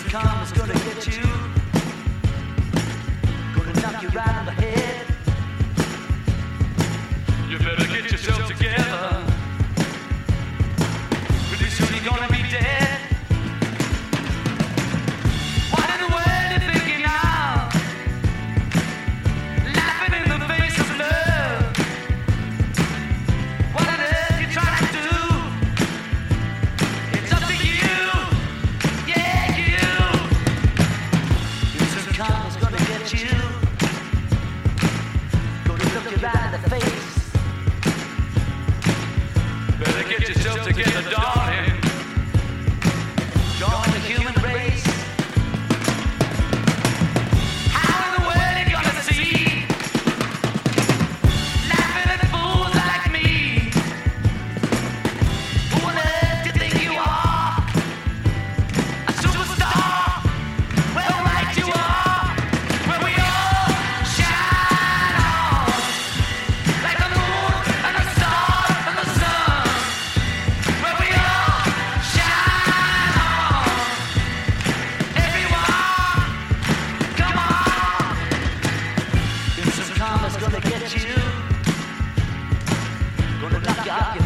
karma's gonna get you. Gonna knock you right on the head. You better get yourself together. Pretty soon you're gonna be dead. What in the world you thinking now? Laughing in the face of love. What on earth you trying to do? It's up to you. Yeah, you. Your karma's gonna get you. Gonna look you right in the face. Better get yourself together, darling. Join the human race. How in the world you gonna see? Laughing at fools like me. Who on earth do you think you are? A superstar? Well, right you are. Where we all shine on. Like the moon and the stars and the sun. Where we all shine on. Everyone, come on. Instant karma's gonna get you. Gonna knock you off your